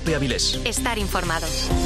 Cope Avilés. Estar informado.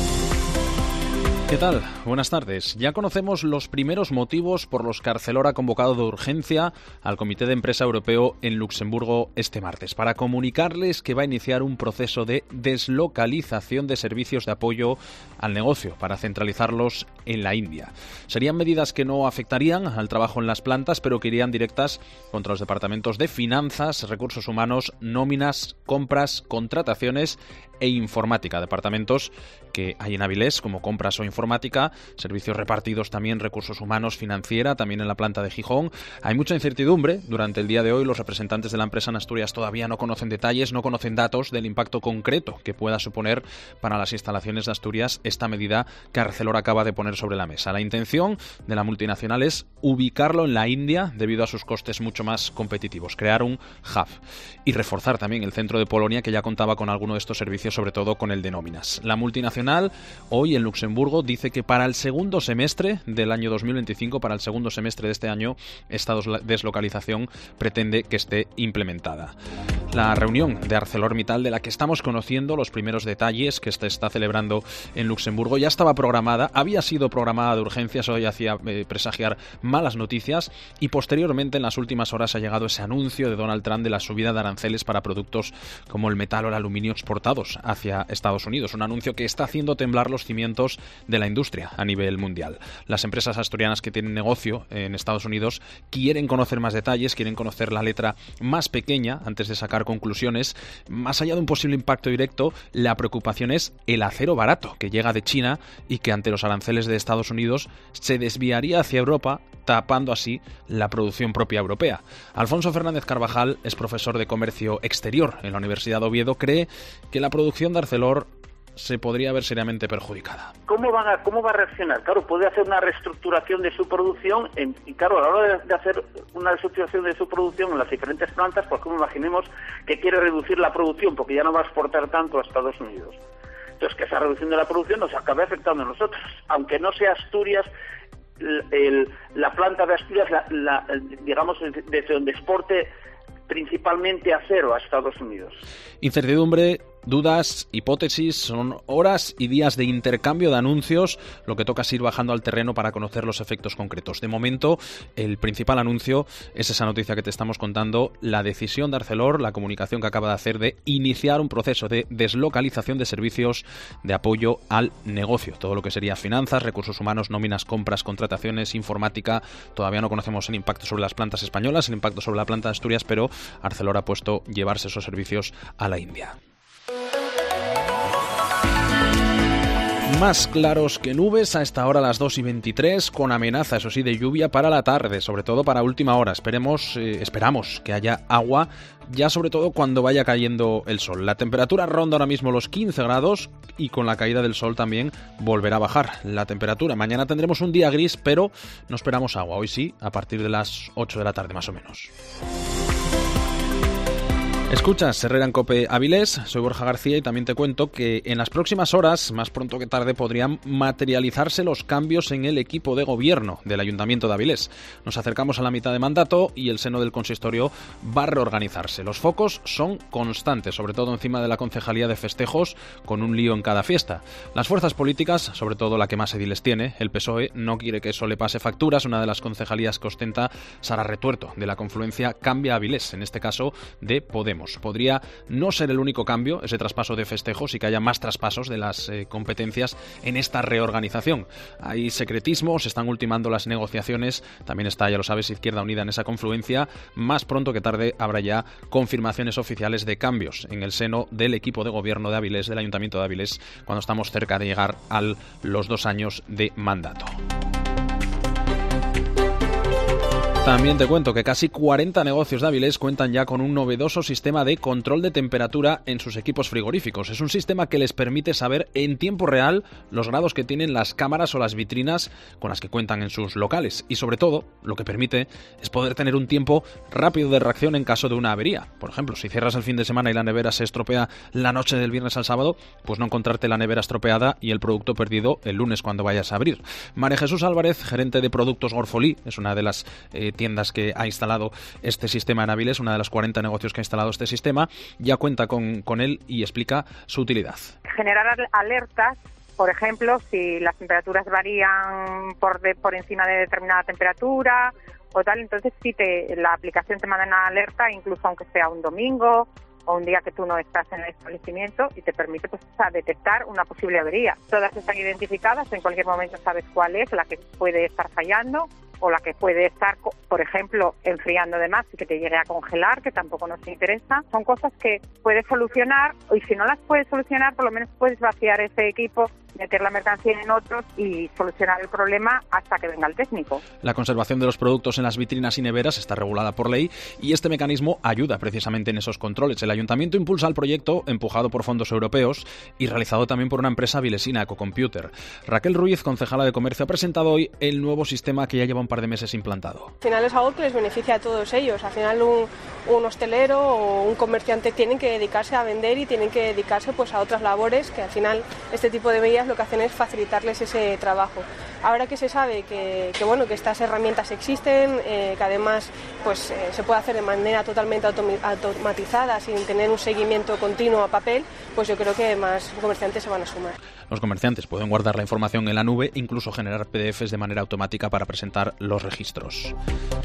¿Qué tal? Buenas tardes. Ya conocemos los primeros motivos por los que Arcelor ha convocado de urgencia al Comité de Empresa Europeo en Luxemburgo este martes para comunicarles que va a iniciar un proceso de deslocalización de servicios de apoyo al negocio para centralizarlos en la India. Serían medidas que no afectarían al trabajo en las plantas, pero que irían directas contra los departamentos de finanzas, recursos humanos, nóminas, compras, contrataciones e informática, departamentos que hay en Avilés como compras o informática, servicios repartidos también, recursos humanos, financiera, también en la planta de Gijón. Hay mucha incertidumbre durante el día de hoy. Los representantes de la empresa en Asturias todavía no conocen detalles, no conocen datos del impacto concreto que pueda suponer para las instalaciones de Asturias esta medida que Arcelor acaba de poner sobre la mesa. La intención de la multinacional es ubicarlo en la India debido a sus costes mucho más competitivos, crear un hub y reforzar también el centro de Polonia, que ya contaba con alguno de estos servicios, sobre todo con el de nóminas. La multinacional hoy en Luxemburgo dice que para el segundo semestre del año 2025, para el segundo semestre de este año, esta deslocalización pretende que esté implementada. La reunión de ArcelorMittal, de la que estamos conociendo los primeros detalles, que se está celebrando en Luxemburgo, ya estaba programada, había sido programada de urgencia, eso ya hacía presagiar malas noticias, y posteriormente en las últimas horas ha llegado ese anuncio de Donald Trump de la subida de aranceles para productos como el metal o el aluminio exportados hacia Estados Unidos, un anuncio que está haciendo temblar los cimientos de la industria a nivel mundial. Las empresas asturianas que tienen negocio en Estados Unidos quieren conocer más detalles, quieren conocer la letra más pequeña antes de sacar conclusiones. Más allá de un posible impacto directo, la preocupación es el acero barato que llega de China y que ante los aranceles de Estados Unidos se desviaría hacia Europa, tapando así la producción propia europea. Alfonso Fernández Carvajal es profesor de Comercio Exterior en la Universidad de Oviedo. Cree que la producción de Arcelor se podría ver seriamente perjudicada. ¿Cómo va a reaccionar? Claro, puede hacer una reestructuración de su producción y claro, a la hora de hacer una reestructuración de su producción en las diferentes plantas, pues como imaginemos que quiere reducir la producción porque ya no va a exportar tanto a Estados Unidos. Entonces, que esa reducción de la producción nos acabe afectando a nosotros, aunque no sea Asturias, la planta de Asturias, digamos, desde donde exporte principalmente acero a Estados Unidos. Incertidumbre, dudas, hipótesis, son horas y días de intercambio de anuncios, lo que toca es ir bajando al terreno para conocer los efectos concretos. De momento, el principal anuncio es esa noticia que te estamos contando, la decisión de Arcelor, la comunicación que acaba de hacer de iniciar un proceso de deslocalización de servicios de apoyo al negocio. Todo lo que sería finanzas, recursos humanos, nóminas, compras, contrataciones, informática. Todavía no conocemos el impacto sobre las plantas españolas, el impacto sobre la planta de Asturias, pero Arcelor ha puesto llevarse esos servicios a la India. Más claros que nubes a esta hora, a las 2:23, con amenaza, eso sí, de lluvia para la tarde, sobre todo para última hora. Esperamos que haya agua, ya sobre todo cuando vaya cayendo el sol. La temperatura ronda ahora mismo los 15 grados y con la caída del sol también volverá a bajar la temperatura. Mañana tendremos un día gris, pero no esperamos agua. Hoy sí, a partir de las 8 de la tarde más o menos. Escuchas Herrera en Cope Avilés, soy Borja García y también te cuento que en las próximas horas, más pronto que tarde, podrían materializarse los cambios en el equipo de gobierno del Ayuntamiento de Avilés. Nos acercamos a la mitad de mandato y el seno del consistorio va a reorganizarse. Los focos son constantes, sobre todo encima de la concejalía de festejos, con un lío en cada fiesta. Las fuerzas políticas, sobre todo la que más ediles tiene, el PSOE, no quiere que eso le pase facturas. Una de las concejalías que ostenta Sara Retuerto, de la confluencia Cambia Avilés, en este caso de Podemos. Podría no ser el único cambio, ese traspaso de festejos, y que haya más traspasos de las competencias en esta reorganización. Hay secretismo, se están ultimando las negociaciones, también está, ya lo sabes, Izquierda Unida en esa confluencia. Más pronto que tarde habrá ya confirmaciones oficiales de cambios en el seno del equipo de gobierno de Avilés, del Ayuntamiento de Avilés, cuando estamos cerca de llegar a los 2 años de mandato. También te cuento que casi 40 negocios de Avilés cuentan ya con un novedoso sistema de control de temperatura en sus equipos frigoríficos. Es un sistema que les permite saber en tiempo real los grados que tienen las cámaras o las vitrinas con las que cuentan en sus locales. Y sobre todo, lo que permite es poder tener un tiempo rápido de reacción en caso de una avería. Por ejemplo, si cierras el fin de semana y la nevera se estropea la noche del viernes al sábado, pues no encontrarte la nevera estropeada y el producto perdido el lunes cuando vayas a abrir. María Jesús Álvarez, gerente de productos Gorfolí, es una de las de tiendas que ha instalado este sistema en Avilés, una de las 40 negocios que ha instalado este sistema, ya cuenta con él y explica su utilidad. Generar alertas, por ejemplo, si las temperaturas varían por encima de determinada temperatura o tal, entonces sí la aplicación te manda una alerta, incluso aunque sea un domingo o un día que tú no estás en el establecimiento, y te permite detectar una posible avería. Todas están identificadas, en cualquier momento sabes cuál es la que puede estar fallando o la que puede estar, por ejemplo, enfriando de más y que te llegue a congelar, que tampoco nos interesa. Son cosas que puedes solucionar, y si no las puedes solucionar, por lo menos puedes vaciar ese equipo, meter la mercancía en otros y solucionar el problema hasta que venga el técnico. La conservación de los productos en las vitrinas y neveras está regulada por ley, y este mecanismo ayuda precisamente en esos controles. El Ayuntamiento impulsa el proyecto, empujado por fondos europeos y realizado también por una empresa avilesina, Ecocomputer. Raquel Ruiz, concejala de Comercio, ha presentado hoy el nuevo sistema que ya lleva un par de meses implantado. Al final es algo que les beneficia a todos ellos. Al final un hostelero o un comerciante tienen que dedicarse a vender y tienen que dedicarse pues a otras labores, que al final este tipo de medidas lo que hacen es facilitarles ese trabajo. Ahora que se sabe que estas herramientas existen, que además pues se puede hacer de manera totalmente automatizada, sin tener un seguimiento continuo a papel, pues yo creo que más comerciantes se van a sumar. Los comerciantes pueden guardar la información en la nube, incluso generar PDFs de manera automática para presentar los registros.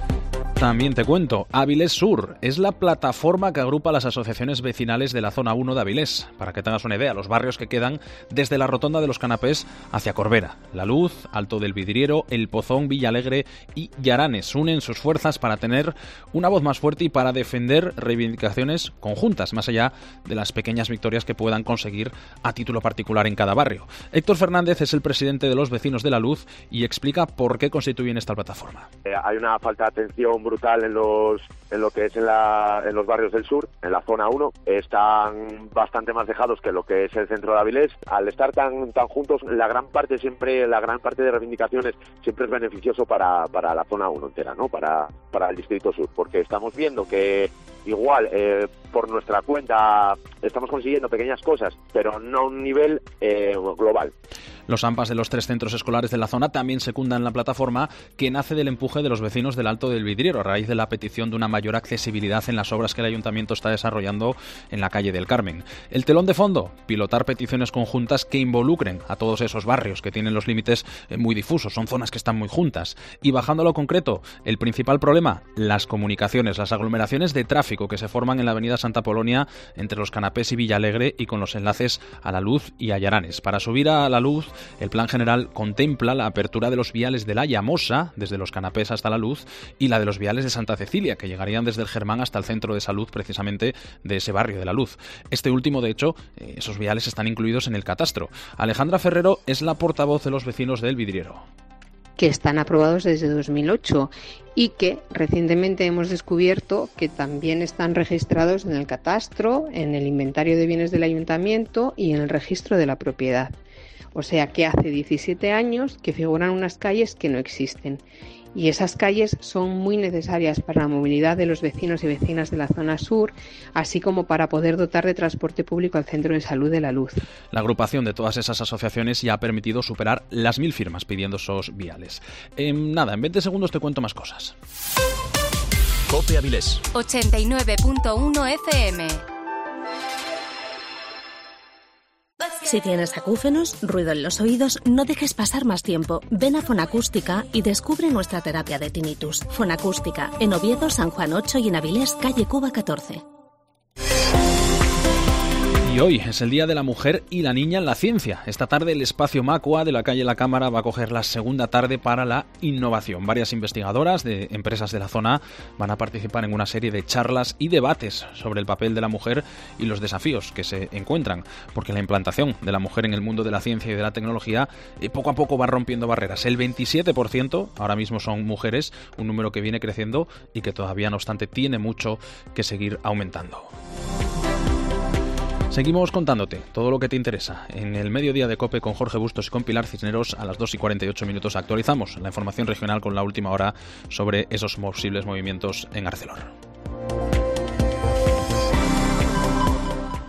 También te cuento, Avilés Sur es la plataforma que agrupa las asociaciones vecinales de la zona 1 de Avilés. Para que tengas una idea, los barrios que quedan desde la rotonda de los Canapés hacia Corbera, La Luz, Alto del Vidriero, El Pozón, Villalegre y Llaranes unen sus fuerzas para tener una voz más fuerte y para defender reivindicaciones conjuntas, más allá de las pequeñas victorias que puedan conseguir a título particular en cada barrio. Héctor Fernández es el presidente de los vecinos de La Luz y explica por qué constituyen esta plataforma. Hay una falta de atención brutal en lo que es en los barrios del sur, en la zona 1. Están bastante más dejados que lo que es el centro de Avilés. Al estar tan juntos, la gran parte de reivindicaciones siempre es beneficioso para la zona 1 entera, ¿no? Para el distrito sur, porque estamos viendo que igual por nuestra cuenta estamos consiguiendo pequeñas cosas, pero no a un nivel global. Los AMPAs de los 3 centros escolares de la zona también secundan la plataforma, que nace del empuje de los vecinos del Alto del Vidriero a raíz de la petición de una mayor accesibilidad en las obras que el Ayuntamiento está desarrollando en la calle del Carmen. El telón de fondo, pilotar peticiones conjuntas que involucren a todos esos barrios que tienen los límites muy difusos, son zonas que están muy juntas. Y bajando a lo concreto, el principal problema, las comunicaciones, las aglomeraciones de tráfico que se forman en la avenida Santa Polonia entre los Canapés y Villalegre y con los enlaces a La Luz y a Llaranes. Para subir a La Luz, el plan general contempla la apertura de los viales de la Llamosa, desde los Canapés hasta La Luz, y la de los viales de Santa Cecilia, que llegarían desde el Germán hasta el centro de salud, precisamente de ese barrio de La Luz. Este último, de hecho, esos viales están incluidos en el catastro. Alejandra Ferrero es la portavoz de los vecinos del Vidriero. Que están aprobados desde 2008 y que recientemente hemos descubierto que también están registrados en el catastro, en el inventario de bienes del ayuntamiento y en el registro de la propiedad. O sea que hace 17 años que figuran unas calles que no existen. Y esas calles son muy necesarias para la movilidad de los vecinos y vecinas de la zona sur, así como para poder dotar de transporte público al Centro de Salud de La Luz. La agrupación de todas esas asociaciones ya ha permitido superar las 1000 firmas pidiendo esos viales. En 20 segundos te cuento más cosas. COPE Avilés 89.1 FM. Si tienes acúfenos, ruido en los oídos, no dejes pasar más tiempo. Ven a Fonacústica y descubre nuestra terapia de tinnitus. Fonacústica, en Oviedo, San Juan 8 y en Avilés, calle Cuba 14. Y hoy es el Día de la Mujer y la Niña en la Ciencia. Esta tarde el Espacio Macua de la calle La Cámara va a coger la segunda tarde para la innovación. Varias investigadoras de empresas de la zona van a participar en una serie de charlas y debates sobre el papel de la mujer y los desafíos que se encuentran, porque la implantación de la mujer en el mundo de la ciencia y de la tecnología poco a poco va rompiendo barreras. El 27% ahora mismo son mujeres, un número que viene creciendo y que todavía, no obstante, tiene mucho que seguir aumentando. Seguimos contándote todo lo que te interesa. En el mediodía de COPE con Jorge Bustos y con Pilar Cisneros a las 2:48 actualizamos la información regional con la última hora sobre esos posibles movimientos en Arcelor.